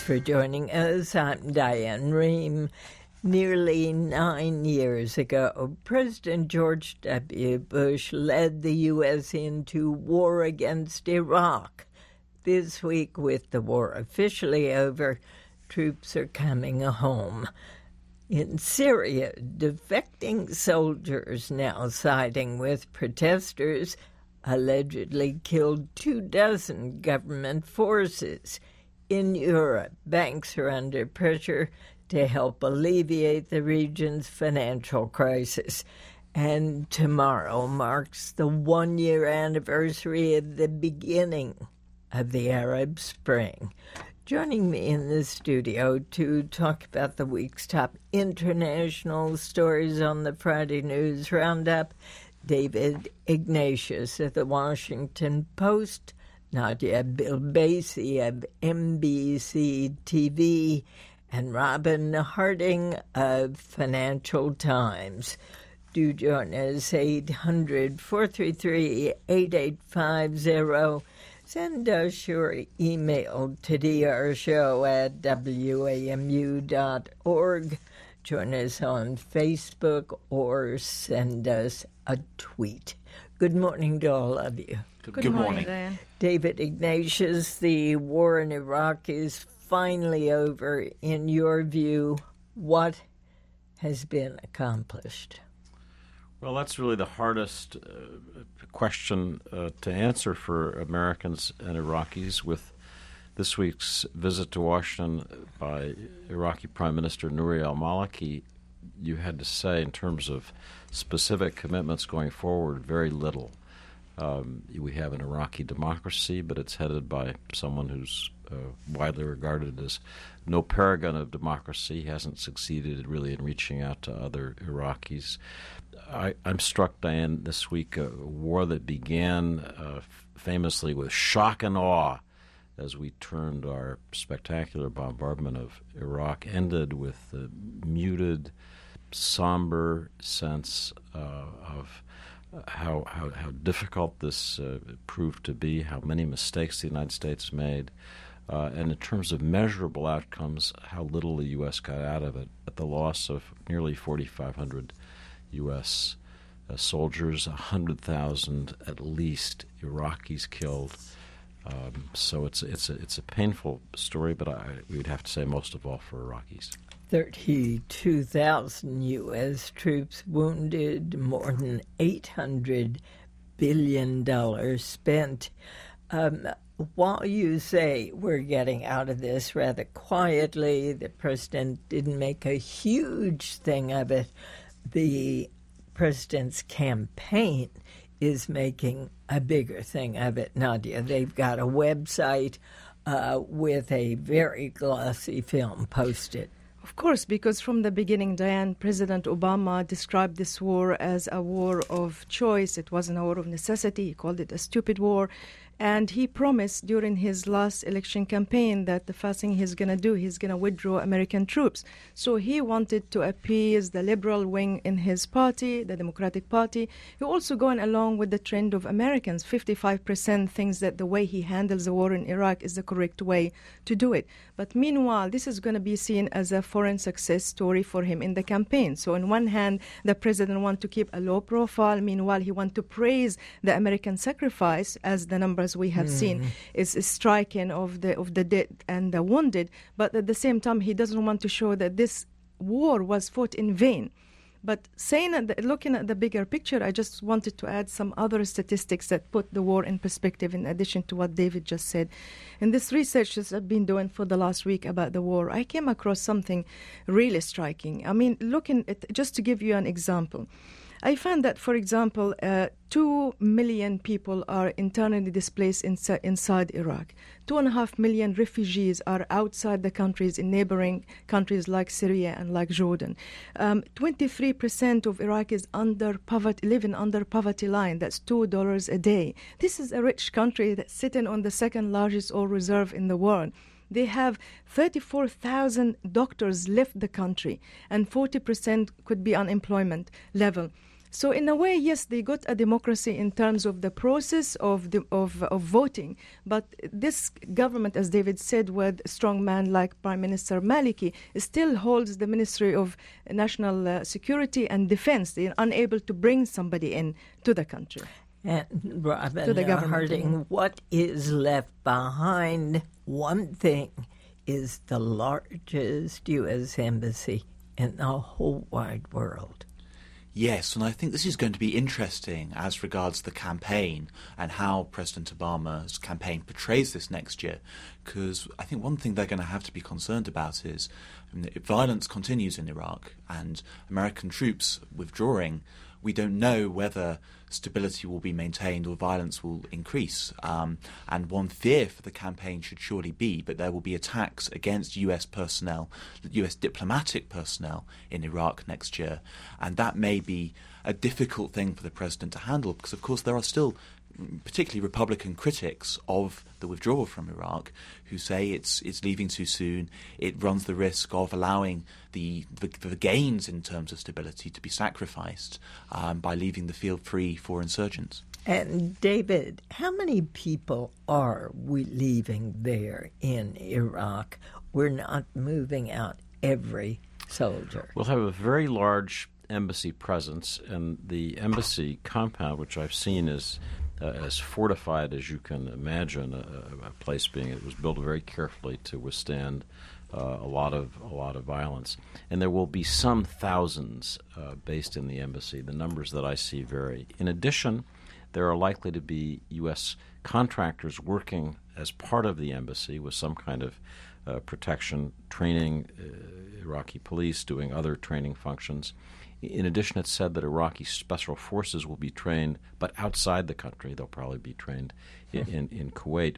for joining us. I'm Diane Rehm. Nearly 9 years ago, President George W. Bush led the U.S. into war against Iraq. This week, with the war officially over, troops are coming home. In Syria, defecting soldiers now siding with protesters allegedly killed 24 government forces. In Europe, banks are under pressure to help alleviate the region's financial crisis. And tomorrow marks the one-year anniversary of the beginning of the Arab Spring. Joining me in the studio to talk about the week's top international stories on the Friday News Roundup, David Ignatius of the Washington Post, Nadia Bilbasi of NBC TV, and Robin Harding of Financial Times. Do join us, 800-433-8850. Send us your email to drshow@wamu.org. Join us on Facebook or send us a tweet. Good morning to all of you. Good morning, Diane. David Ignatius, the war in Iraq is finally over. In your view, what has been accomplished? Well, that's really the hardest question to answer for Americans and Iraqis. With this week's visit to Washington by Iraqi Prime Minister Nouri al-Maliki, you had to say, in terms of specific commitments going forward, very little. We have an Iraqi democracy, but it's headed by someone who's widely regarded as no paragon of democracy. He hasn't succeeded really in reaching out to other Iraqis. I'm struck, Diane, this week, a war that began famously with shock and awe as we turned our spectacular bombardment of Iraq, ended with a muted, somber sense of how difficult this proved to be, how many mistakes the United States made, and in terms of measurable outcomes, how little the U.S. got out of it, at the loss of nearly 4,500 U.S. soldiers, 100,000 at least Iraqis killed. So it's a painful story, but we would have to say most of all for Iraqis. 32,000 U.S. troops wounded, more than $800 billion spent. While you say we're getting out of this rather quietly, the president didn't make a huge thing of it. The president's campaign is making a bigger thing of it, Nadia. They've got a website with a very glossy film posted. Of course, because from the beginning, Diane, President Obama described this war as a war of choice. It wasn't a war of necessity. He called it a stupid war. And he promised during his last election campaign that the first thing he's going to do, he's going to withdraw American troops. So he wanted to appease the liberal wing in his party, the Democratic Party. He also going along with the trend of Americans. 55% thinks that the way he handles the war in Iraq is the correct way to do it. But meanwhile, this is going to be seen as a foreign success story for him in the campaign. So on one hand, the president wants to keep a low profile. Meanwhile, he wants to praise the American sacrifice, as the numbers we have seen is striking of the dead and the wounded. But at the same time, he doesn't want to show that this war was fought in vain. But looking at the bigger picture, I just wanted to add some other statistics that put the war in perspective in addition to what David just said. In this research that I've been doing for the last week about the war, I came across something really striking. I mean, looking at, just to give you an example, I found that, for example, 2 million people are internally displaced inside Iraq. 2.5 million refugees are outside the countries in neighboring countries like Syria and like Jordan. 23% of Iraqis living under poverty line. That's $2 a day. This is a rich country that's sitting on the second largest oil reserve in the world. They have 34,000 doctors left the country, and 40% could be unemployment level. So in a way, yes, they got a democracy in terms of the process of voting. But this government, as David said, with a strong man like Prime Minister Maliki, still holds the Ministry of National Security and Defense. They're unable to bring somebody in to the country. And Robin To the government. Harding, what is left behind? One thing is the largest U.S. embassy in the whole wide world. Yes, and I think this is going to be interesting as regards the campaign and how President Obama's campaign portrays this next year, because I think one thing they're going to have to be concerned about is if violence continues in Iraq and American troops withdrawing, we don't know whether stability will be maintained or violence will increase. And one fear for the campaign should surely be that there will be attacks against US personnel, US diplomatic personnel in Iraq next year. And that may be a difficult thing for the president to handle because, of course, there are still particularly Republican critics of the withdrawal from Iraq who say it's leaving too soon. It runs the risk of allowing the gains in terms of stability to be sacrificed by leaving the field free for insurgents. And David, how many people are we leaving there in Iraq? We're not moving out every soldier. We'll have a very large embassy presence, and the embassy compound, which I've seen, is as fortified as you can imagine. A place being, it was built very carefully to withstand a lot of violence, and there will be some thousands based in the embassy. The numbers that I see vary. In addition, there are likely to be U.S. contractors working as part of the embassy with some kind of protection, training Iraqi police, doing other training functions. In addition, it's said that Iraqi special forces will be trained, but outside the country. They'll probably be trained in Kuwait.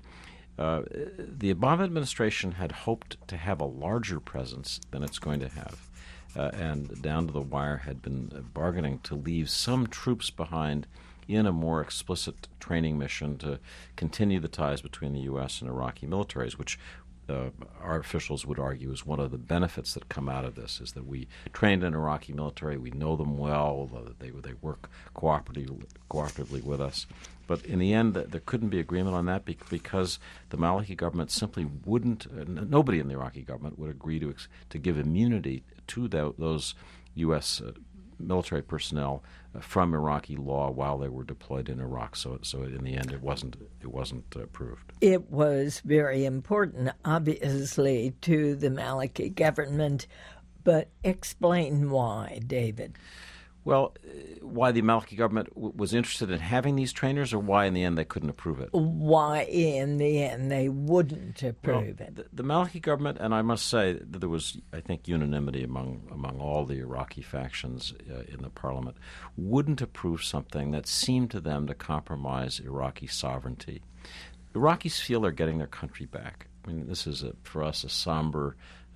The Obama administration had hoped to have a larger presence than it's going to have, and down to the wire had been bargaining to leave some troops behind in a more explicit training mission to continue the ties between the U.S. and Iraqi militaries, which our officials would argue is one of the benefits that come out of this, is that we trained an Iraqi military, we know them well, they work cooperatively with us. But in the end, there couldn't be agreement on that because the Maliki government simply wouldn't, nobody in the Iraqi government would agree to give immunity to those U.S. military personnel from Iraqi law while they were deployed in Iraq. So in the end, it wasn't approved. It was very important, obviously, to the Maliki government, but explain why, David. Well, why the Maliki government was interested in having these trainers, or why in the end they couldn't approve it? Why in the end they wouldn't approve it? The Maliki government, and I must say that there was, I think, unanimity among all the Iraqi factions in the parliament, wouldn't approve something that seemed to them to compromise Iraqi sovereignty. Iraqis feel they're getting their country back. I mean, this is, for us, a somber,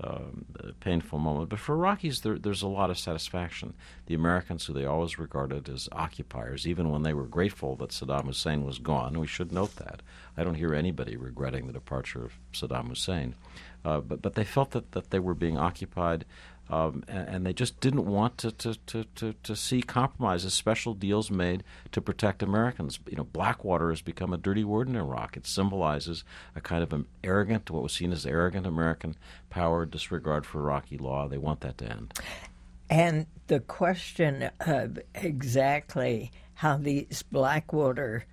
painful moment. But for Iraqis, there's a lot of satisfaction. The Americans, who they always regarded as occupiers, even when they were grateful that Saddam Hussein was gone, we should note that. I don't hear anybody regretting the departure of Saddam Hussein. But they felt that they were being occupied, and they just didn't want to see compromises, special deals made to protect Americans. Blackwater has become a dirty word in Iraq. It symbolizes a kind of what was seen as arrogant American power, disregard for Iraqi law. They want that to end. And the question of exactly how these Blackwater,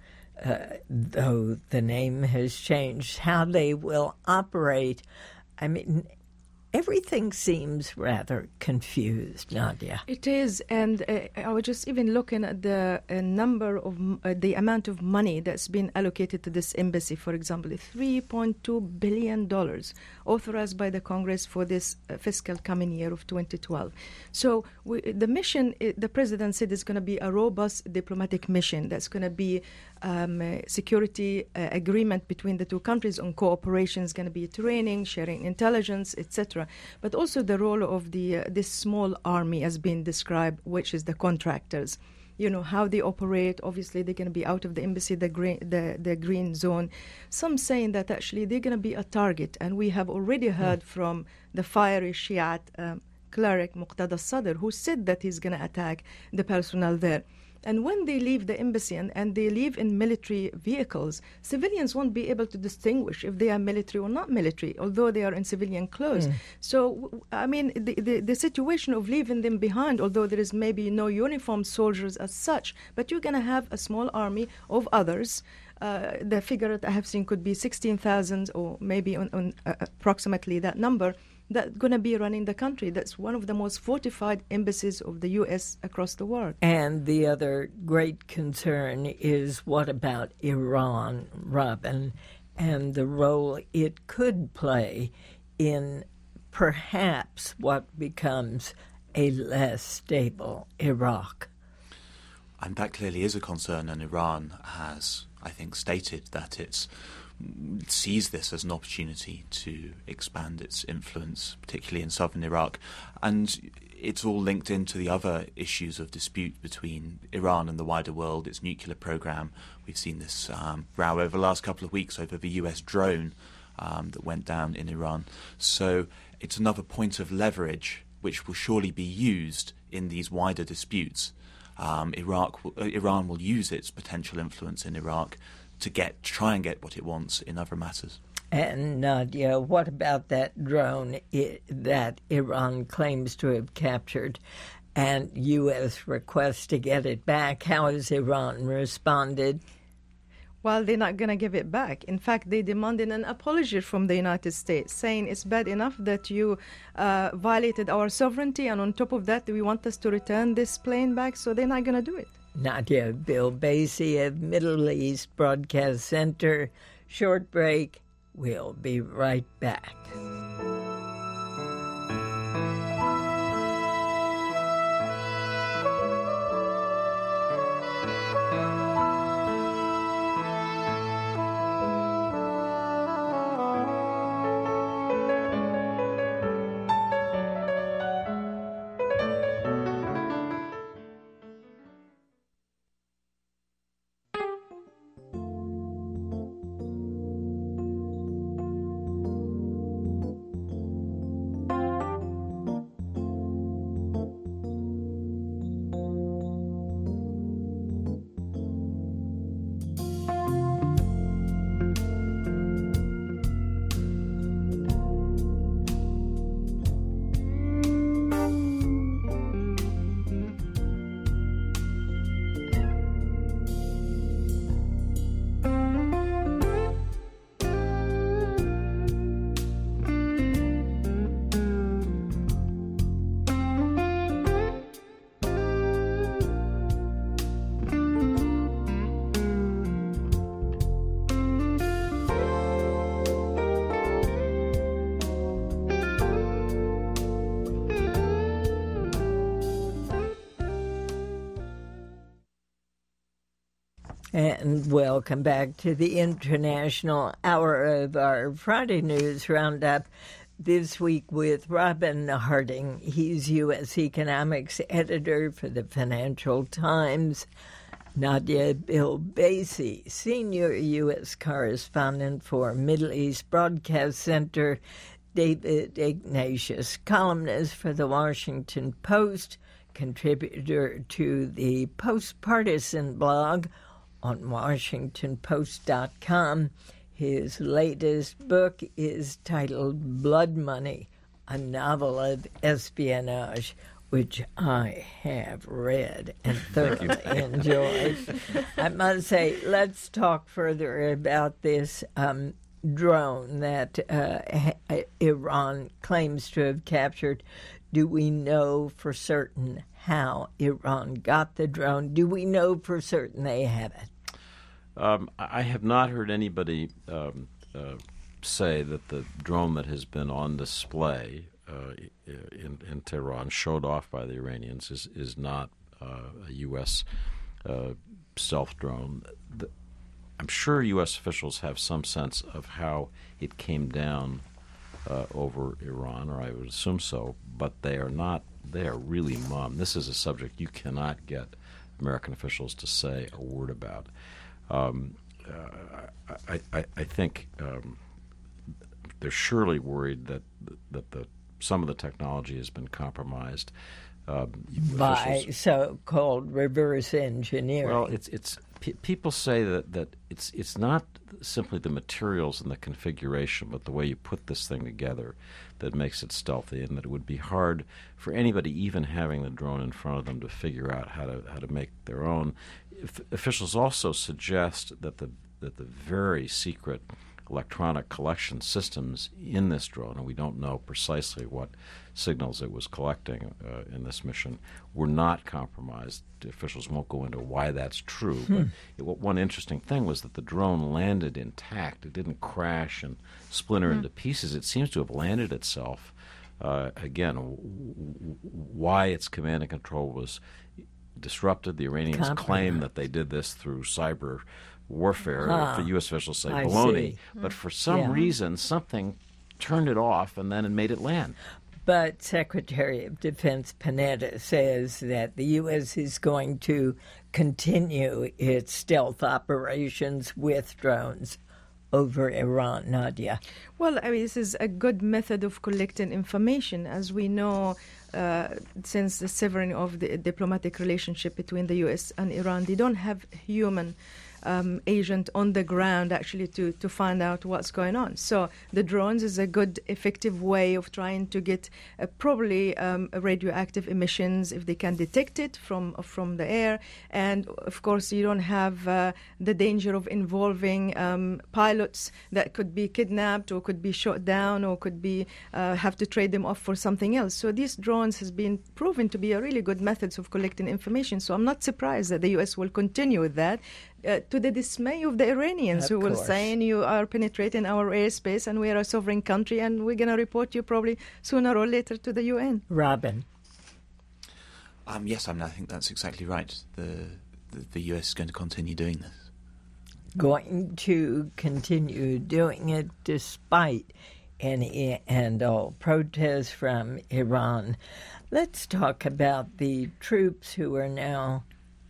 though the name has changed, how they will operate, I mean, everything seems rather confused, Nadia. It is, and I was just even looking at the number of the amount of money that's been allocated to this embassy. For example, $3.2 billion authorized by the Congress for this fiscal coming year of 2012. So the mission, the president said, is going to be a robust diplomatic mission. That's going to be security agreement between the two countries on cooperation. Is going to be training, sharing intelligence, etc. But also the role of this small army has been described, which is the contractors. How they operate. Obviously, they're going to be out of the embassy, the green zone. Some saying that actually they're going to be a target, and we have already heard from the fiery Shiite cleric Muqtada al-Sadr, who said that he's going to attack the personnel there. And when they leave the embassy and they leave in military vehicles, civilians won't be able to distinguish if they are military or not military, although they are in civilian clothes. So, I mean, the situation of leaving them behind, although there is maybe no uniformed soldiers as such, but you're going to have a small army of others. The figure that I have seen could be 16,000 or maybe on approximately that number, that's going to be running the country. That's one of the most fortified embassies of the U.S. across the world. And the other great concern is what about Iran, Robin, and the role it could play in perhaps what becomes a less stable Iraq? And that clearly is a concern, and Iran has, I think, stated that it sees this as an opportunity to expand its influence, particularly in southern Iraq. And it's all linked into the other issues of dispute between Iran and the wider world, its nuclear program. We've seen this row over the last couple of weeks over the US drone that went down in Iran. So it's another point of leverage which will surely be used in these wider disputes. Iran will use its potential influence in Iraq to try and get what it wants in other matters. And Nadia, what about that drone that Iran claims to have captured and U.S. requests to get it back? How has Iran responded? Well, they're not going to give it back. In fact, they demanded an apology from the United States, saying it's bad enough that you violated our sovereignty, and on top of that, we want us to return this plane back, so they're not going to do it. Nadia Bilbaisi of Middle East Broadcast Center. Short break. We'll be right back. And welcome back to the International Hour of our Friday News Roundup. This week with Robin Harding. He's U.S. economics editor for the Financial Times. Nadia Bilbaisi, senior U.S. correspondent for Middle East Broadcast Center. David Ignatius, columnist for the Washington Post, contributor to the Post-Partisan blog on WashingtonPost.com. His latest book is titled Blood Money, a novel of espionage, which I have read and thoroughly enjoyed. I must say, let's talk further about this drone that Iran claims to have captured. Do we know for certain how Iran got the drone? Do we know for certain they have it? I have not heard anybody say that the drone that has been on display in Tehran, showed off by the Iranians, is not a U.S. stealth drone. I'm sure U.S. officials have some sense of how it came down over Iran, or I would assume so, but they are not. They are really mum. This is a subject you cannot get American officials to say a word about. I think they're surely worried that the some of the technology has been compromised. By so-called reverse engineering. Well, people say that it's not simply the materials and the configuration, but the way you put this thing together that makes it stealthy, and that it would be hard for anybody, even having the drone in front of them, to figure out how to make their own. Officials also suggest that the very secret electronic collection systems in this drone, and we don't know precisely what signals it was collecting in this mission, were not compromised. Officials won't go into why that's true, but one interesting thing was that the drone landed intact. It didn't crash and splinter into pieces. It seems to have landed itself. Again, why its command and control was disrupted. The Iranians claim that they did this through cyber warfare. The U.S. officials say baloney. But for some reason, something turned it off and then it made it land. But Secretary of Defense Panetta says that the U.S. is going to continue its stealth operations with drones over Iran. Nadia. Well, I mean, this is a good method of collecting information. As we know, since the severing of the diplomatic relationship between the U.S. and Iran, they don't have human agent on the ground actually to find out what's going on. So the drones is a good, effective way of trying to get probably radioactive emissions if they can detect it from the air. And of course, you don't have the danger of involving pilots that could be kidnapped or could be shot down or could be have to trade them off for something else. So these drones has been proven to be a really good methods of collecting information. So I'm not surprised that the U.S. will continue with that. To the dismay of the Iranians, who will say, you are penetrating our airspace and we are a sovereign country and we're going to report you probably sooner or later to the UN. Robin. Yes, I think that's exactly right. The US is going to continue doing this. Going to continue doing it despite any and all protests from Iran. Let's talk about the troops who are now,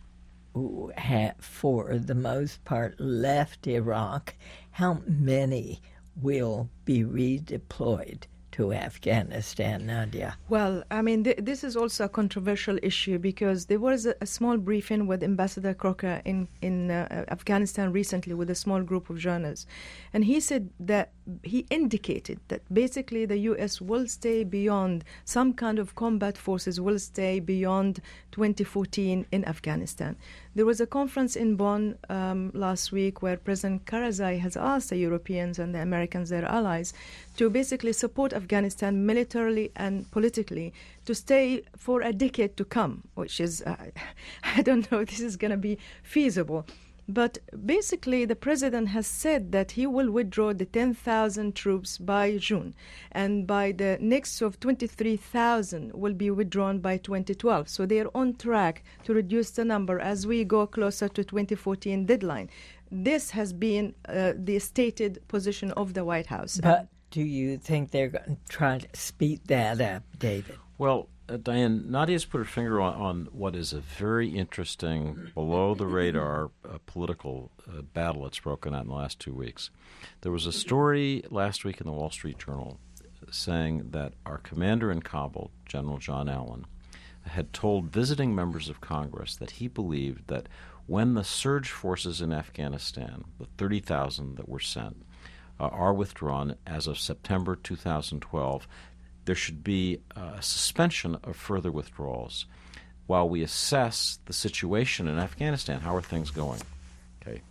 who have, for the most part, left Iraq. How many will be redeployed to Afghanistan, Nadia? Well, I mean, this is also a controversial issue because there was a small briefing with Ambassador Crocker in Afghanistan recently with a small group of journalists. And he said that he indicated that basically the U.S. will stay beyond, some kind of combat forces will stay beyond 2014 in Afghanistan. There was a conference in Bonn last week where President Karzai has asked the Europeans and the Americans, their allies, to basically support Afghanistan militarily and politically to stay for a decade to come, which is, I don't know if this is going to be feasible. But basically, the president has said that he will withdraw the 10,000 troops by June. And by the next of 23,000 will be withdrawn by 2012. So they are on track to reduce the number as we go closer to 2014 deadline. This has been the stated position of the White House. But do you think they're going to try to speed that up, David? Well, Diane, Nadia's put her finger on what is a very interesting, below-the-radar political battle that's broken out in the last 2 weeks. There was a story last week in the Wall Street Journal saying that our commander in Kabul, General John Allen, had told visiting members of Congress that he believed that when the surge forces in Afghanistan, the 30,000 that were sent, are withdrawn as of September 2012, there should be a suspension of further withdrawals while we assess the situation in Afghanistan. How are things going? Okay.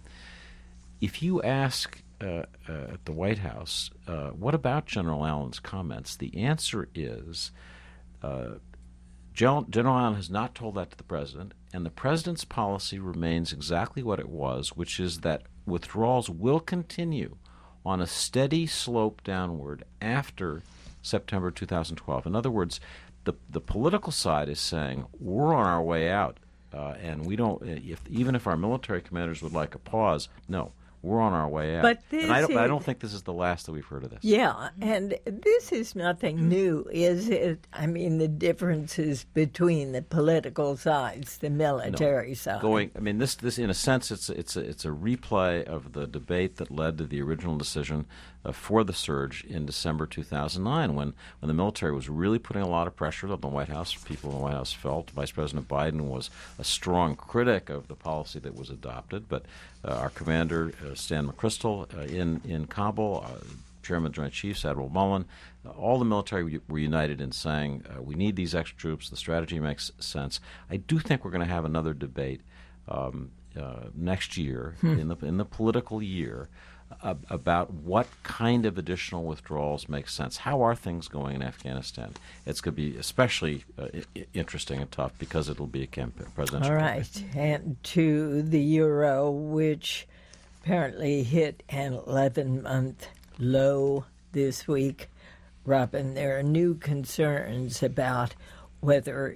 If you ask at the White House, what about General Allen's comments, the answer is General Allen has not told that to the president, and the president's policy remains exactly what it was, which is that withdrawals will continue on a steady slope downward after September 2012. In other words, the political side is saying we're on our way out, and we don't. Even if our military commanders would like a pause, no, we're on our way out. But I don't think this is the last that we've heard of this. Yeah, and this is nothing new, is it? I mean, the differences between the political sides, the military side. This in a sense, it's a replay of the debate that led to the original decision for the surge in December 2009, when the military was really putting a lot of pressure on the White House. People in the White House felt Vice President Biden was a strong critic of the policy that was adopted, but our commander, Stan McChrystal, in Kabul, Chairman of the Joint Chiefs, Admiral Mullen, all the military were united in saying we need these extra troops. The strategy makes sense. I do think we're going to have another debate next year in the political year about what kind of additional withdrawals make sense. How are things going in Afghanistan? It's going to be especially interesting and tough because it'll be a presidential All right, campaign. and to the euro, which apparently hit an 11-month low this week. Robin, there are new concerns about whether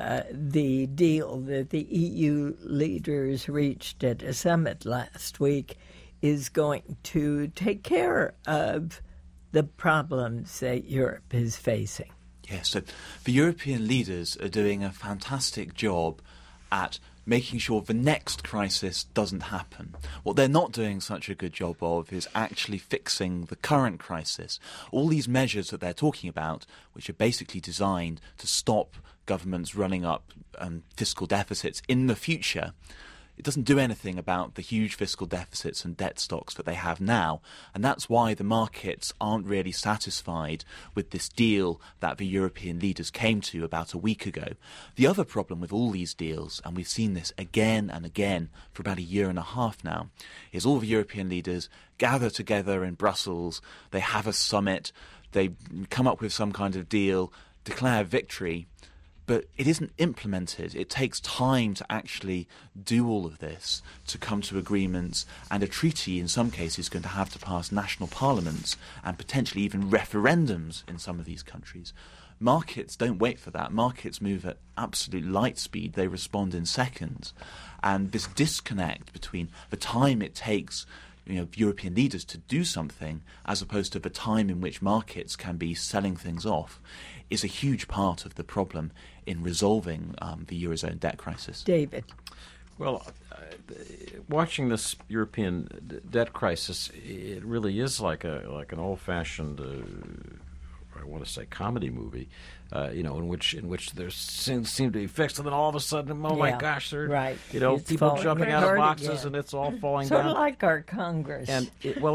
the deal that the EU leaders reached at a summit last week is going to take care of the problems that Europe is facing. Yes, so the European leaders are doing a fantastic job at making sure the next crisis doesn't happen. What they're not doing such a good job of is actually fixing the current crisis. All these measures that they're talking about, which are basically designed to stop governments running up fiscal deficits in the future, it doesn't do anything about the huge fiscal deficits and debt stocks that they have now. And that's why the markets aren't really satisfied with this deal that the European leaders came to about a week ago. The other problem with all these deals, and we've seen this again and again for about a year and a half now, is all the European leaders gather together in Brussels, they have a summit, they come up with some kind of deal, declare victory, but it isn't implemented. It takes time to actually do all of this, to come to agreements, and a treaty in some cases is going to have to pass national parliaments and potentially even referendums in some of these countries. Markets don't wait for that. Markets move at absolute light speed. They respond in seconds. And this disconnect between the time it takes European leaders to do something as opposed to the time in which markets can be selling things off is a huge part of the problem in resolving the Eurozone debt crisis. David. Well, watching this European debt crisis, it really is like an old-fashioned, I want to say, comedy movie, in which there seem to be fixed, and then all of a sudden, my gosh, there right. It's people jumping out of boxes, again. And it's all falling sort down. Sort of like our Congress. And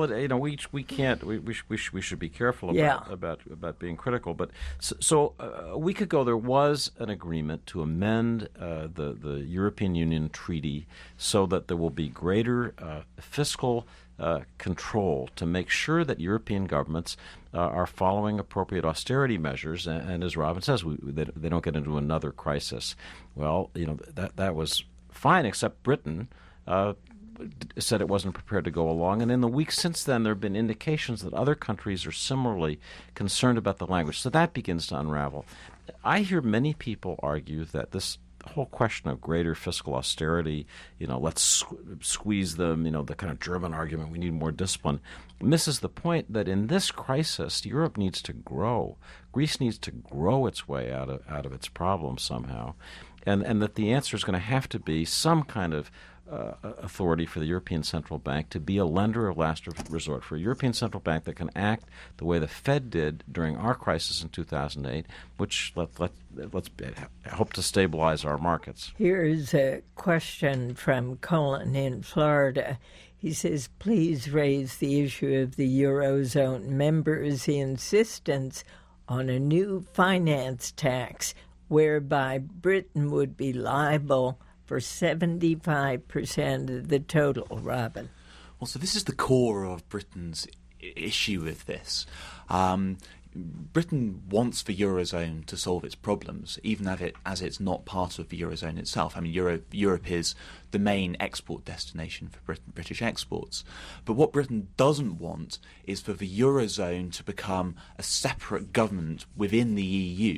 we should be careful about being critical. But so a week ago, there was an agreement to amend the European Union Treaty so that there will be greater fiscal control to make sure that European governments are following appropriate austerity measures, and as Robin says, they don't get into another crisis. Well, that was fine, except Britain said it wasn't prepared to go along, and in the weeks since then, there have been indications that other countries are similarly concerned about the language. So that begins to unravel. I hear many people argue that this whole question of greater fiscal austerity, let's squeeze them, the kind of German argument, we need more discipline, misses the point that in this crisis, Europe needs to grow. Greece needs to grow its way out of its problems somehow, and that the answer is going to have to be some kind of authority for the European Central Bank to be a lender of last resort, for a European Central Bank that can act the way the Fed did during our crisis in 2008, which let's hope to stabilize our markets. Here's a question from Colin in Florida. He says, please raise the issue of the Eurozone members' insistence on a new finance tax whereby Britain would be liable for 75% of the total, Robin. Well, so this is the core of Britain's issue with this. Britain wants the Eurozone to solve its problems, even as it's not part of the Eurozone itself. I mean, Europe is the main export destination for British exports. But what Britain doesn't want is for the Eurozone to become a separate government within the EU,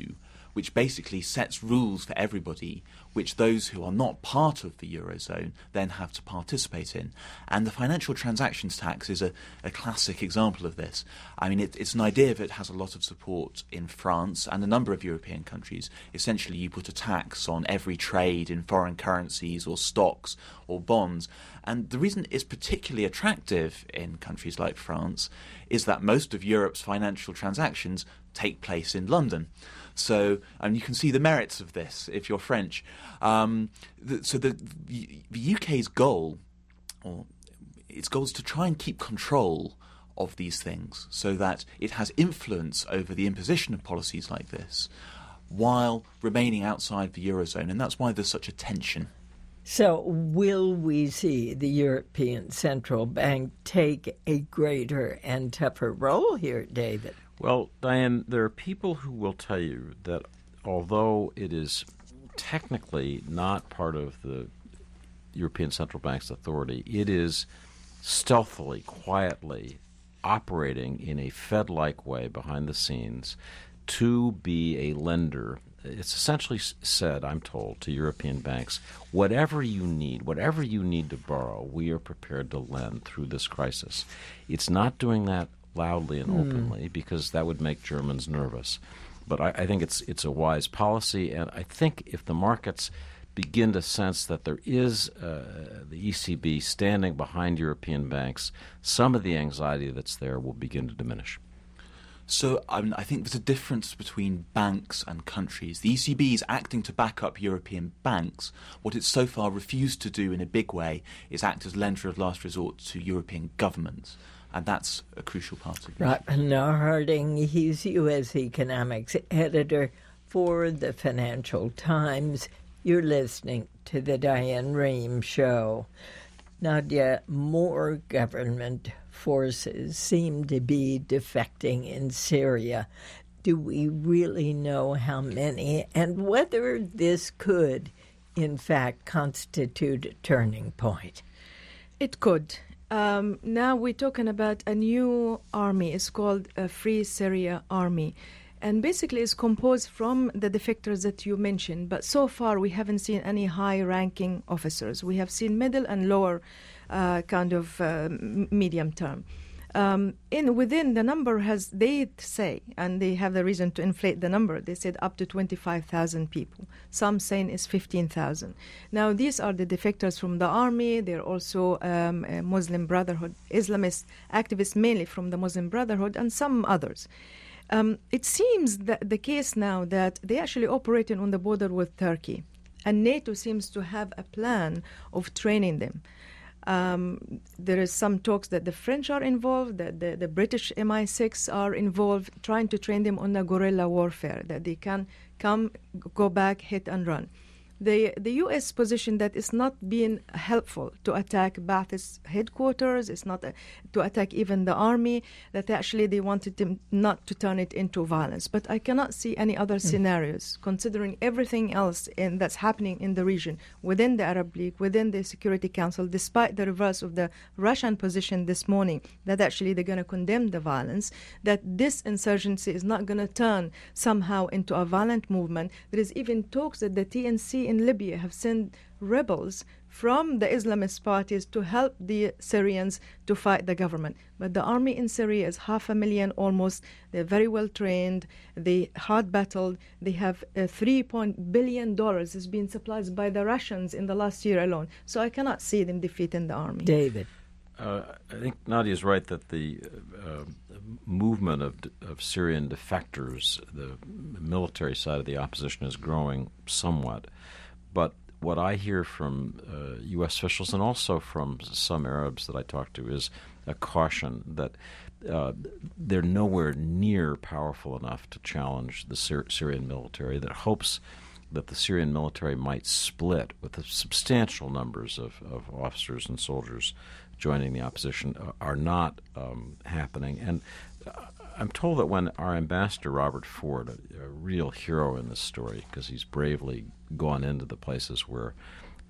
which basically sets rules for everybody, which those who are not part of the Eurozone then have to participate in. And the financial transactions tax is a classic example of this. I mean, it's an idea that has a lot of support in France and a number of European countries. Essentially, you put a tax on every trade in foreign currencies or stocks or bonds. And the reason it's particularly attractive in countries like France is that most of Europe's financial transactions take place in London. So, and you can see the merits of this if you're French. The UK's goal, or its goal, is to try and keep control of these things so that it has influence over the imposition of policies like this while remaining outside the Eurozone. And that's why there's such a tension. So will we see the European Central Bank take a greater and tougher role here, David? Well, Diane, there are people who will tell you that although it is technically not part of the European Central Bank's authority, it is stealthily, quietly operating in a Fed-like way behind the scenes to be a lender. It's essentially said, I'm told, to European banks, whatever you need to borrow, we are prepared to lend through this crisis. It's not doing that loudly and openly because that would make Germans nervous. But I think it's a wise policy, and I think if the markets begin to sense that there is the ECB standing behind European banks, some of the anxiety that's there will begin to diminish. So I think there's a difference between banks and countries. The ECB is acting to back up European banks. What it's so far refused to do in a big way is act as lender of last resort to European governments. And that's a crucial part of it. Ratna Harding, he's U.S. economics editor for the Financial Times. You're listening to the Diane Rehm Show. Nadia, more government forces seem to be defecting in Syria. Do we really know how many and whether this could, in fact, constitute a turning point? It could. Now we're talking about a new army. It's called a Free Syria Army. And basically it's composed from the defectors that you mentioned. But so far we haven't seen any high-ranking officers. We have seen middle and lower medium term. Within the number they say, and they have the reason to inflate the number, they said up to 25,000 people. Some saying it's 15,000. Now, these are the defectors from the army. They're also Muslim Brotherhood, Islamist activists, mainly from the Muslim Brotherhood, and some others. It seems that the case now that they actually operating on the border with Turkey, and NATO seems to have a plan of training them. There is some talks that the French are involved, that the British MI6 are involved, trying to train them on the guerrilla warfare, that they can come, go back, hit and run. The U.S. position that it's not being helpful to attack Ba'ath's headquarters, it's not to attack even the army, that actually they wanted them not to turn it into violence. But I cannot see any other scenarios, considering everything else that's happening in the region, within the Arab League, within the Security Council, despite the reverse of the Russian position this morning, that actually they're going to condemn the violence, that this insurgency is not going to turn somehow into a violent movement. There is even talks that the TNC in Libya have sent rebels from the Islamist parties to help the Syrians to fight the government. But the army in Syria is 500,000 almost. They're very well trained. They hard battled. They have $3 billion has been supplied by the Russians in the last year alone. So I cannot see them defeating the army. David. I think Nadia's right that the movement of Syrian defectors, the military side of the opposition, is growing somewhat. But what I hear from U.S. officials and also from some Arabs that I talk to is a caution that they're nowhere near powerful enough to challenge the Syrian military, that hopes that the Syrian military might split with the substantial numbers of officers and soldiers joining the opposition are not happening. And I'm told that when our ambassador, Robert Ford, a real hero in this story because he's bravely gone into the places where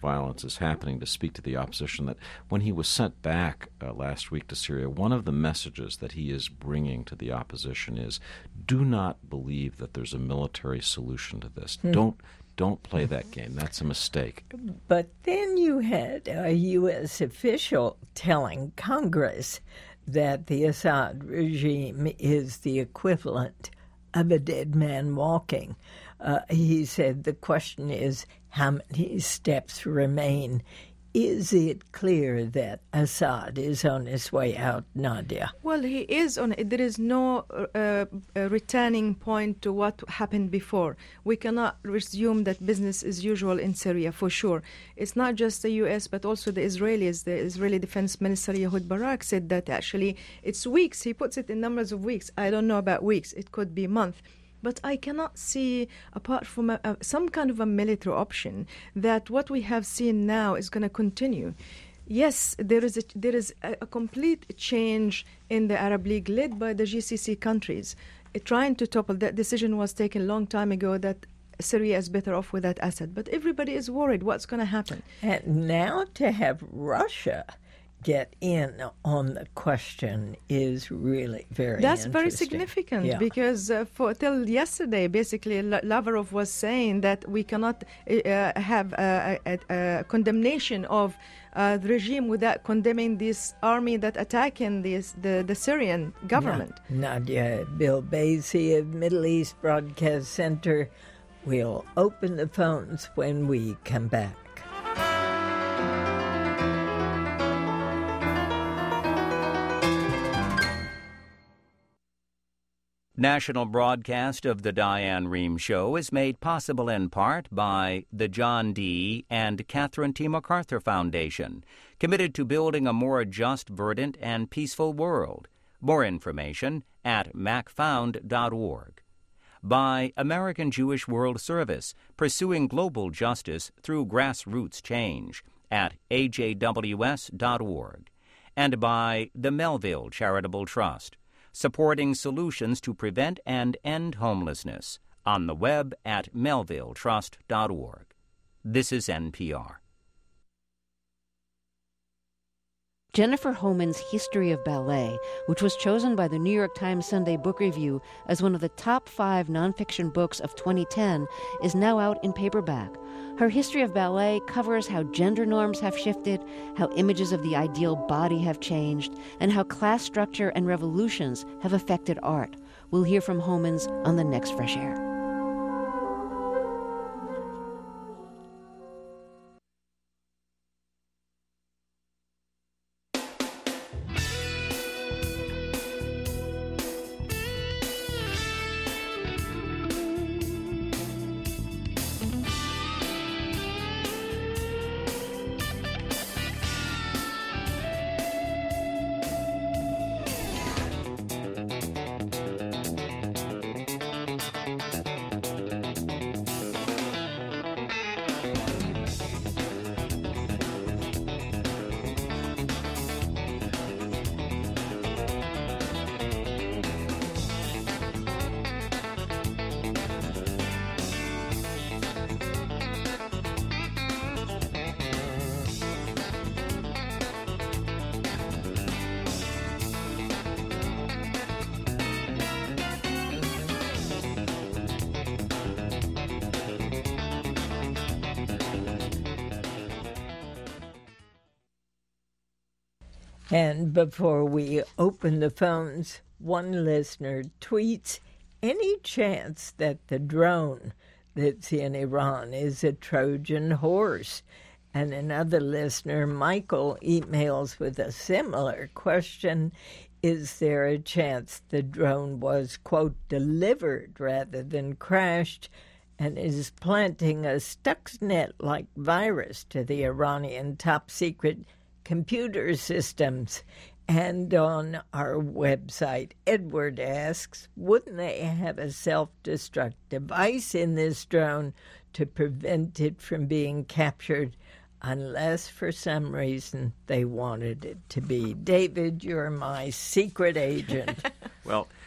violence is happening, to speak to the opposition that when he was sent back last week to Syria, one of the messages that he is bringing to the opposition is, do not believe that there's a military solution to this. Don't play that game. That's a mistake. But then you had a U.S. official telling Congress that the Assad regime is the equivalent of a dead man walking. He said the question is, how many steps remain? Is it clear that Assad is on his way out, Nadia? Well, he is on it. There is no returning point to what happened before. We cannot resume that business as usual in Syria, for sure. It's not just the U.S., but also the Israelis. The Israeli Defense Minister Ehud Barak said that actually it's weeks. He puts it in numbers of weeks. I don't know about weeks. It could be months. But I cannot see, apart from some kind of a military option, that what we have seen now is going to continue. Yes, there is a complete change in the Arab League led by the GCC countries, trying to topple. That decision was taken a long time ago that Syria is better off without Assad. But everybody is worried what's going to happen. And now to have Russia get in on the question is really very That's very interesting. Significant because till yesterday, basically, Lavrov was saying that we cannot have a condemnation of the regime without condemning this army that attacking the Syrian government. Nadia Bilbazi of Middle East Broadcast Center. We'll open the phones when we come back. National broadcast of the Diane Rehm Show is made possible in part by the John D. and Catherine T. MacArthur Foundation, committed to building a more just, verdant, and peaceful world. More information at macfound.org. By American Jewish World Service, pursuing global justice through grassroots change at ajws.org. And by the Melville Charitable Trust, supporting solutions to prevent and end homelessness on the web at melvilletrust.org. This is NPR. Jennifer Homan's History of Ballet, which was chosen by the New York Times Sunday Book Review as one of the top 5 nonfiction books of 2010, is now out in paperback. Her history of ballet covers how gender norms have shifted, how images of the ideal body have changed, and how class structure and revolutions have affected art. We'll hear from Homans on the next Fresh Air. And before we open the phones, one listener tweets, any chance that the drone that's in Iran is a Trojan horse? And another listener, Michael, emails with a similar question. Is there a chance the drone was, quote, delivered rather than crashed, and is planting a Stuxnet-like virus to the Iranian top-secret computer systems? And on our website, Edward asks, wouldn't they have a self-destruct device in this drone to prevent it from being captured unless for some reason they wanted it to be? David, you're my secret agent. Well,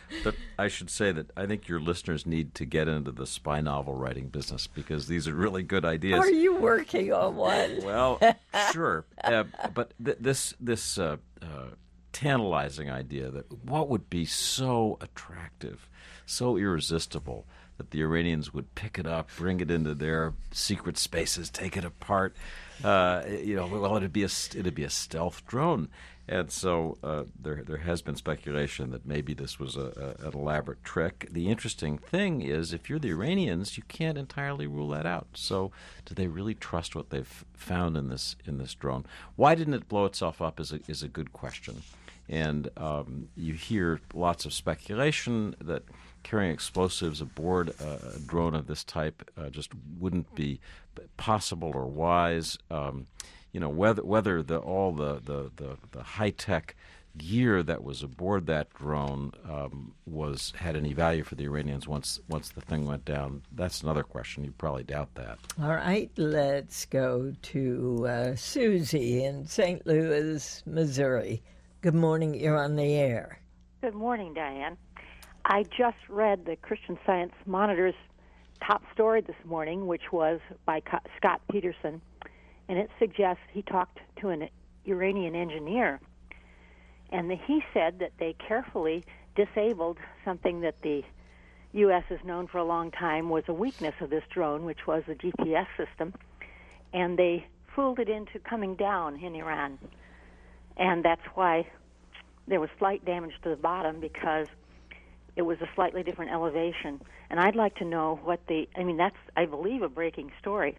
But I should say that I think your listeners need to get into the spy novel writing business because these are really good ideas. Are you working on one? Well, sure. But this tantalizing idea that what would be so attractive, so irresistible, that the Iranians would pick it up, bring it into their secret spaces, take it apart. It'd be a stealth drone, and so there has been speculation that maybe this was an elaborate trick. The interesting thing is, if you're the Iranians, you can't entirely rule that out. So, do they really trust what they've found in this drone? Why didn't it blow itself up? Is a good question, and you hear lots of speculation that carrying explosives aboard a drone of this type just wouldn't be possible or wise. Whether all the high tech gear that was aboard that drone had any value for the Iranians once the thing went down, that's another question. You probably doubt that. All right, let's go to Susie in St. Louis, Missouri. Good morning. You're on the air. Good morning, Diane. I just read the Christian Science Monitor's top story this morning, which was by Scott Peterson, and it suggests he talked to an Iranian engineer, and he said that they carefully disabled something that the U.S. has known for a long time was a weakness of this drone, which was the GPS system, and they fooled it into coming down in Iran. And that's why there was slight damage to the bottom, because it was a slightly different elevation. And I'd like to know that's, I believe, a breaking story.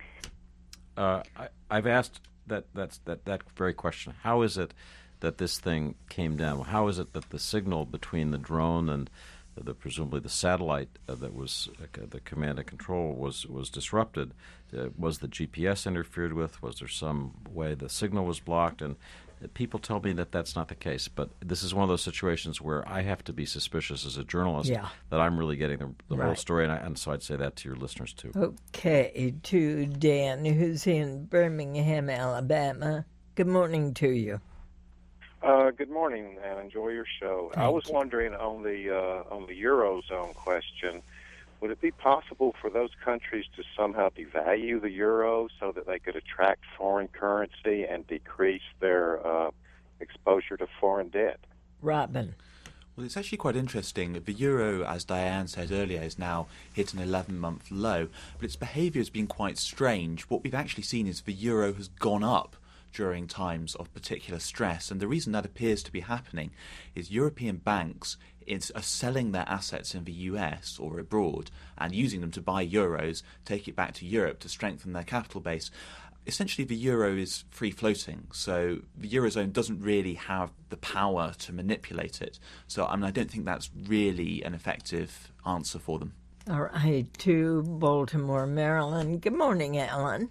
I've asked that very question. How is it that this thing came down? How is it that the signal between the drone and presumably the satellite that was the command and control was disrupted? Was the GPS interfered with? Was there some way the signal was blocked? And people tell me that that's not the case, but this is one of those situations where I have to be suspicious as a journalist that I'm really getting the whole story, and so I'd say that to your listeners too. Okay, to Dan, who's in Birmingham, Alabama. Good morning to you. Good morning, and enjoy your show. Thank I was you. wondering on the Eurozone question, would it be possible for those countries to somehow devalue the euro so that they could attract foreign currency and decrease their exposure to foreign debt? Robin. Well, it's actually quite interesting. The euro, as Diane said earlier, has now hit an 11-month low, but its behaviour has been quite strange. What we've actually seen is the euro has gone up during times of particular stress, and the reason that appears to be happening is European banks are selling their assets in the US or abroad and using them to buy euros, take it back to Europe to strengthen their capital base. Essentially, the euro is free floating, so the Eurozone doesn't really have the power to manipulate it. So I don't think that's really an effective answer for them. All right, to Baltimore, Maryland. Good morning, Alan.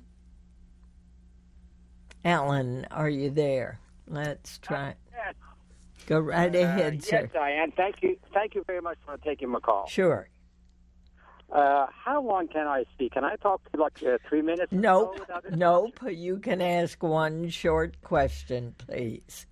Alan, are you there? Let's try. Yes. Go right ahead, sir. Yes, Diane. Thank you very much for taking my call. Sure. How long can I speak? Can I talk to 3 minutes? Nope. You can ask one short question, please.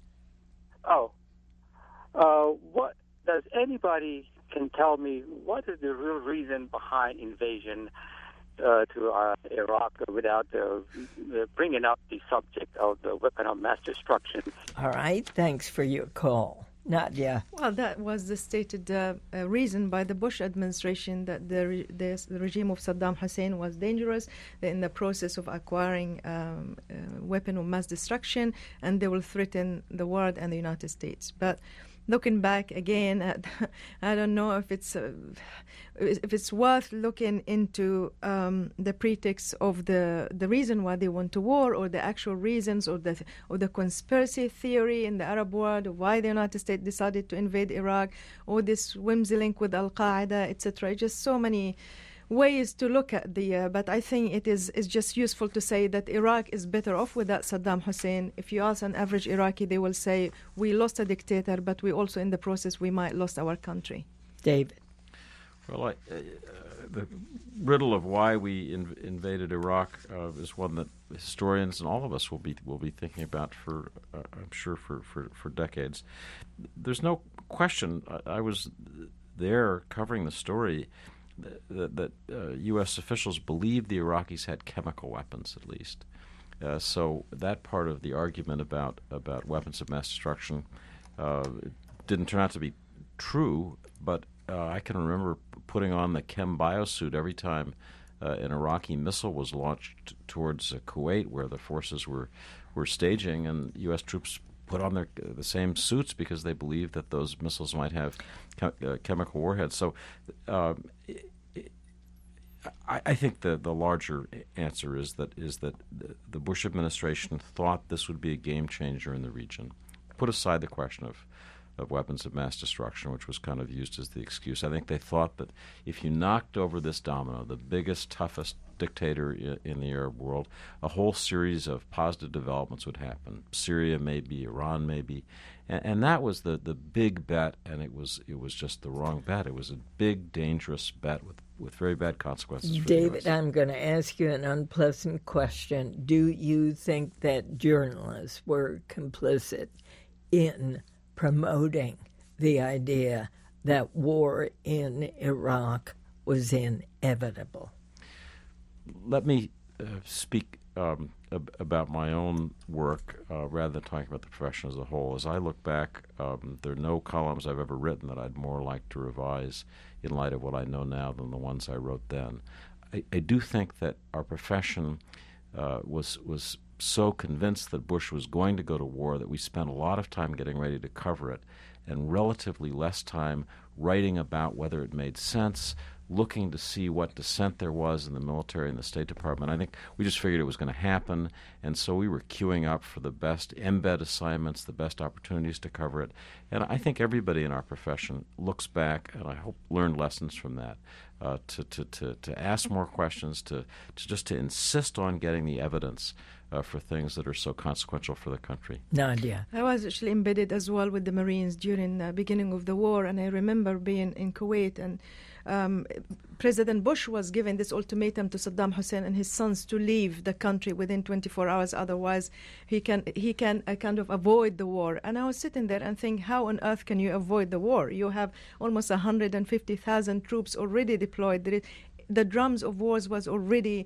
What does anybody can tell me? What is the real reason behind invasion to Iraq without bringing up the subject of the weapon of mass destruction? All right. Thanks for your call. Nadia. Well, that was the stated reason by the Bush administration that the regime of Saddam Hussein was dangerous. They're in the process of acquiring weapon of mass destruction, and they will threaten the world and the United States. But looking back again, I don't know if it's worth looking into the pretext of the reason why they went to war, or the actual reasons, or the conspiracy theory in the Arab world of why the United States decided to invade Iraq, or this whimsy link with Al Qaeda, etc. Just so many ways to look at but I think it's just useful to say that Iraq is better off without Saddam Hussein. If you ask an average Iraqi, they will say we lost a dictator, but we also in the process we might lost our country. David. Well, the riddle of why we invaded Iraq is one that historians and all of us will be thinking about for I'm sure for decades. There's no question. I was there covering the story that U.S. officials believed the Iraqis had chemical weapons, at least. So that part of the argument about weapons of mass destruction didn't turn out to be true, but I can remember putting on the chem biosuit every time an Iraqi missile was launched towards Kuwait, where the forces were staging, and U.S. troops put on the same suits because they believed that those missiles might have chemical warheads. So I think the larger answer is that the Bush administration thought this would be a game changer in the region. Put aside the question of weapons of mass destruction, which was kind of used as the excuse. I think they thought that if you knocked over this domino, the biggest, toughest dictator in the Arab world, a whole series of positive developments would happen. Syria maybe, Iran maybe, and that was the big bet, and it was just the wrong bet. It was a big, dangerous bet with very bad consequences for David, the US. I'm going to ask you an unpleasant question. Do you think that journalists were complicit in promoting the idea that war in Iraq was inevitable? Let me speak about my own work rather than talking about the profession as a whole. As I look back, there are no columns I've ever written that I'd more like to revise in light of what I know now than the ones I wrote then. I do think that our profession was so convinced that Bush was going to go to war that we spent a lot of time getting ready to cover it and relatively less time writing about whether it made sense, looking to see what dissent there was in the military and the State Department. I think we just figured it was going to happen, and so we were queuing up for the best embed assignments, the best opportunities to cover it. And I think everybody in our profession looks back, and I hope learned lessons from that, to ask more questions, to insist on getting the evidence for things that are so consequential for the country. Nadia. I was actually embedded as well with the Marines during the beginning of the war, and I remember being in Kuwait, and President Bush was giving this ultimatum to Saddam Hussein and his sons to leave the country within 24 hours, otherwise he can kind of avoid the war. And I was sitting there and thinking, how on earth can you avoid the war? You have almost 150,000 troops already deployed. The drums of wars was already,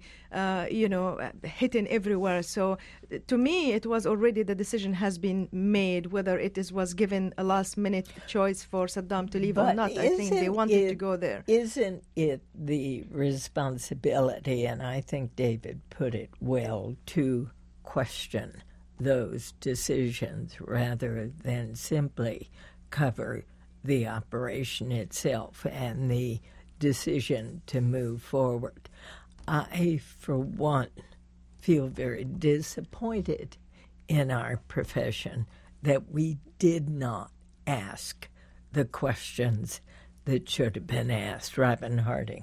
hitting everywhere. So to me, it was already the decision has been made whether was given a last-minute choice for Saddam to leave or not. I think they wanted to go there. Isn't it the responsibility, and I think David put it well, to question those decisions rather than simply cover the operation itself and the decision to move forward? I, for one, feel very disappointed in our profession that we did not ask the questions that should have been asked. Robin Harding.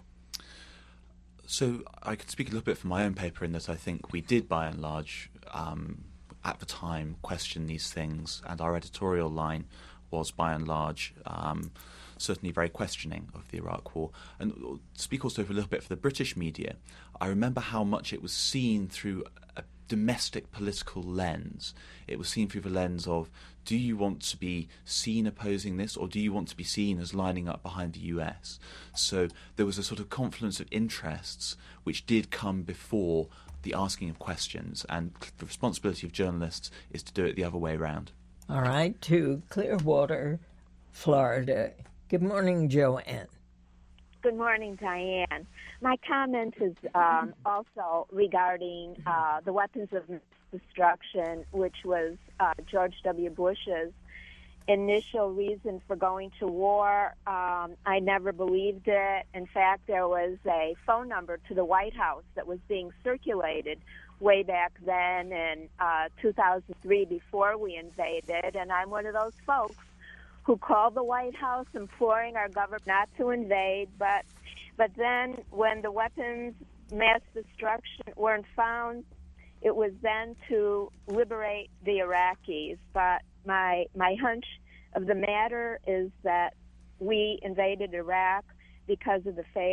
So I could speak a little bit for my own paper in that I think we did, by and large, at the time, question these things, and our editorial line was, by and large, certainly very questioning of the Iraq War. And speak also a little bit for the British media. I remember how much it was seen through a domestic political lens. It was seen through the lens of, do you want to be seen opposing this, or do you want to be seen as lining up behind the US? So there was a sort of confluence of interests which did come before the asking of questions, and the responsibility of journalists is to do it the other way around. All right, to Clearwater, Florida. Good morning, Joanne. Good morning, Diane. My comment is also regarding the weapons of mass destruction, which was George W. Bush's initial reason for going to war. I never believed it. In fact, there was a phone number to the White House that was being circulated way back then in 2003 before we invaded, and I'm one of those folks who called the White House imploring our government not to invade, but then when the weapons mass destruction weren't found, it was then to liberate the Iraqis. But my hunch of the matter is that we invaded Iraq because of the failed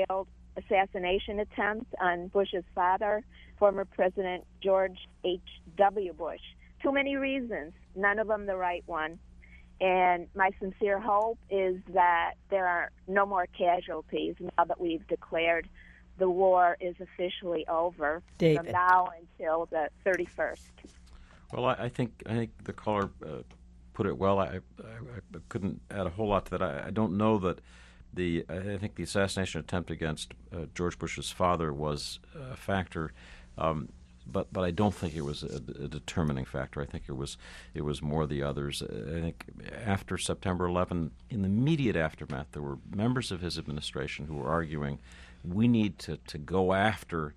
assassination attempt on Bush's father, former President George H.W. Bush. Too many reasons, none of them the right one. And my sincere hope is that there are no more casualties now that we've declared the war is officially over from now until the 31st. Well, I think the caller put it well. I couldn't add a whole lot to that. I don't know that I think the assassination attempt against George Bush's father was a factor, but I don't think it was a determining factor. I think it was more the others. I think after September 11, in the immediate aftermath, there were members of his administration who were arguing we need to go after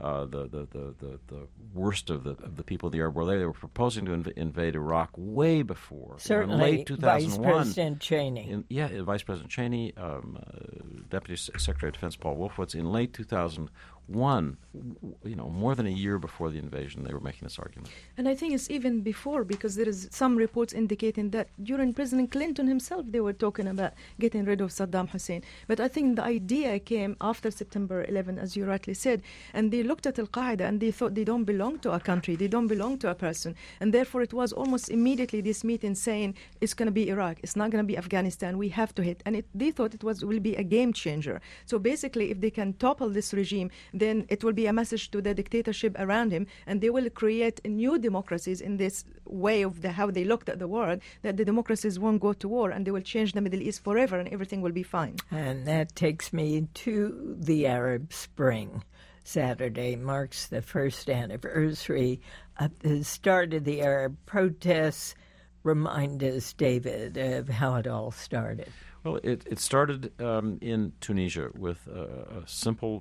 the worst of the people of the Arab world. They were proposing to invade Iraq way before. Certainly, in late 2001, Vice President Cheney. Vice President Cheney, Deputy Secretary of Defense Paul Wolfowitz. In late 2001, more than a year before the invasion, they were making this argument. And I think it's even before, because there is some reports indicating that during President Clinton himself, they were talking about getting rid of Saddam Hussein. But I think the idea came after September 11, as you rightly said, and they looked at Al-Qaeda and they thought they don't belong to a country, they don't belong to a person, and therefore it was almost immediately this meeting saying it's going to be Iraq, it's not going to be Afghanistan, we have to hit, and they thought it will be a game changer. So basically, if they can topple this regime, then it will be a message to the dictatorship around him, and they will create new democracies in this way of how they looked at the world, that the democracies won't go to war and they will change the Middle East forever and everything will be fine. And that takes me to the Arab Spring. Saturday marks the first anniversary of the start of the Arab protests. Remind us, David, of how it all started. Well, it started in Tunisia with a simple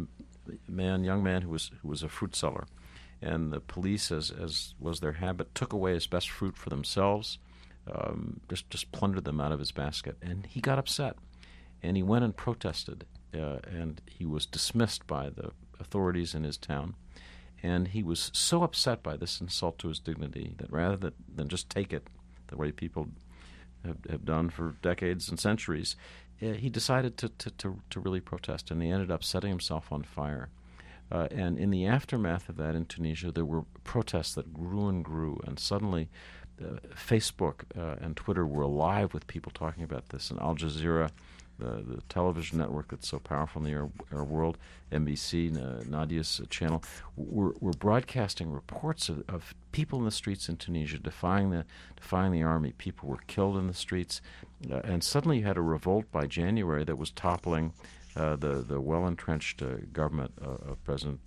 young man who was a fruit seller, and the police, as was their habit, took away his best fruit for themselves, just plundered them out of his basket, and he got upset, and he went and protested, and he was dismissed by the authorities in his town, and he was so upset by this insult to his dignity that rather than just take it the way people have done for decades and centuries, he decided to really protest, and he ended up setting himself on fire. And in the aftermath of that in Tunisia, there were protests that grew and grew, and suddenly Facebook and Twitter were alive with people talking about this, and Al Jazeera, the television network that's so powerful in the Arab world, NBC, Nadia's channel, were broadcasting reports of people in the streets in Tunisia defying the army. People were killed in the streets, and suddenly you had a revolt by January that was toppling the well-entrenched government of President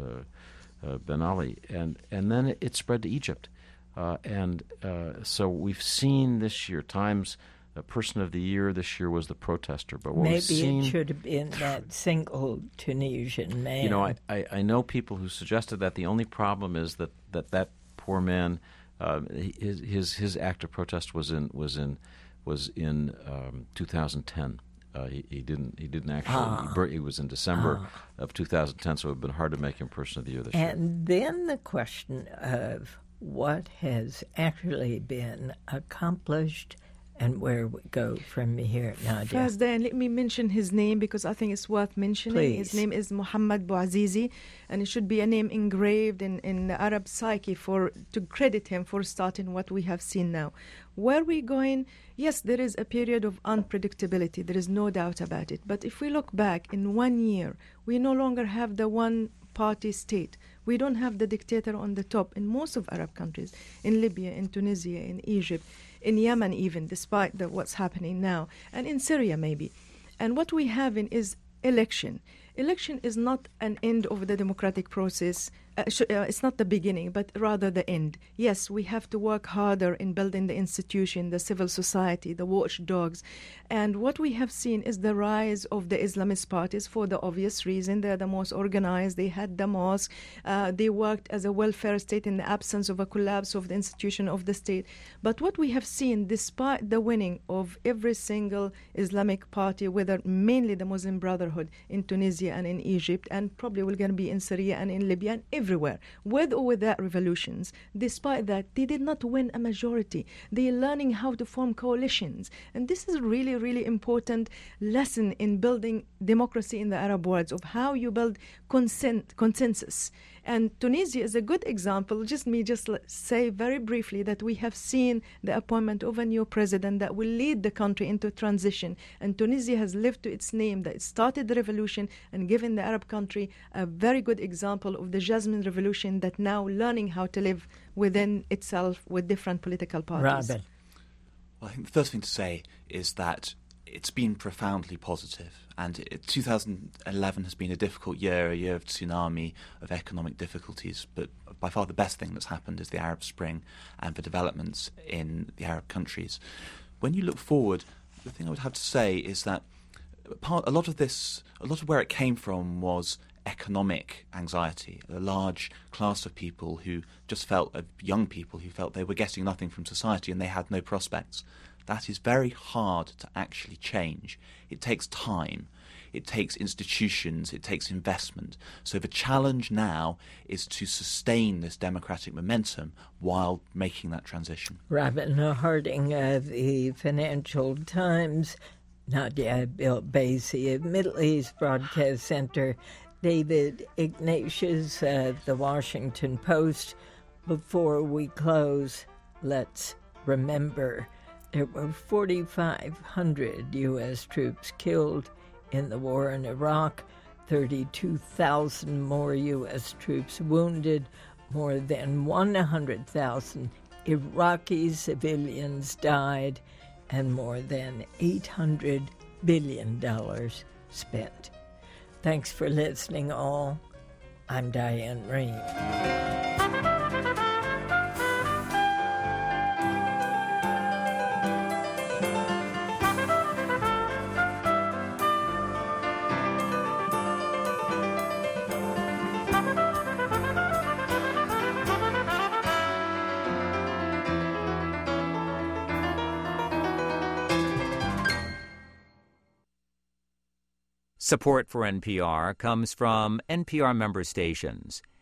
Ben Ali, and then it spread to Egypt, so we've seen this year Times. Person of the Year this year was the protester, but what maybe it should have been that single Tunisian man. I know people who suggested that. The only problem is that poor man, his act of protest was in 2010. He didn't actually. It was in December of 2010, so it would have been hard to make him Person of the Year this year. And then the question of what has actually been accomplished and where we go from here, Nadia. First, Dan, let me mention his name because I think it's worth mentioning. Please. His name is Mohammed Bouazizi, and it should be a name engraved in the Arab psyche to credit him for starting what we have seen now. Where we going? Yes, there is a period of unpredictability. There is no doubt about it. But if we look back in 1 year, we no longer have the one-party state. We don't have the dictator on the top in most of Arab countries, in Libya, in Tunisia, in Egypt, in Yemen even, despite what's happening now, and in Syria maybe. And what we have is election. Election is not an end of the democratic process. It's not the beginning, but rather the end. Yes, we have to work harder in building the institution, the civil society, the watchdogs. And what we have seen is the rise of the Islamist parties for the obvious reason. They're the most organized. They had the mosque. They worked as a welfare state in the absence of a collapse of the institution of the state. But what we have seen, despite the winning of every single Islamic party, whether mainly the Muslim Brotherhood in Tunisia and in Egypt, and probably we're going to be in Syria and in Libya and everywhere, with or without revolutions. Despite that, they did not win a majority. They are learning how to form coalitions. And this is a really, really important lesson in building democracy in the Arab world, of how you build consensus. And Tunisia is a good example. Just say very briefly that we have seen the appointment of a new president that will lead the country into transition. And Tunisia has lived to its name, that it started the revolution and given the Arab country a very good example of the Jasmine Revolution, that now learning how to live within itself with different political parties. Robin. Well, I think the first thing to say is that it's been profoundly positive. And 2011 has been a difficult year, a year of tsunami, of economic difficulties. But by far the best thing that's happened is the Arab Spring and the developments in the Arab countries. When you look forward, the thing I would have to say is that a lot of where it came from was economic anxiety. A large class of people who just felt, young people who felt they were getting nothing from society and they had no prospects. That is very hard to actually change. It takes time. It takes institutions. It takes investment. So the challenge now is to sustain this democratic momentum while making that transition. Robin Harding of the Financial Times, Nadia Bilbazi of Middle East Broadcast Center, David Ignatius of the Washington Post. Before we close, let's remember there were 4,500 U.S. troops killed in the war in Iraq, 32,000 more U.S. troops wounded, more than 100,000 Iraqi civilians died, and more than $800 billion spent. Thanks for listening, all. I'm Diane Rehm. Support for NPR comes from NPR member stations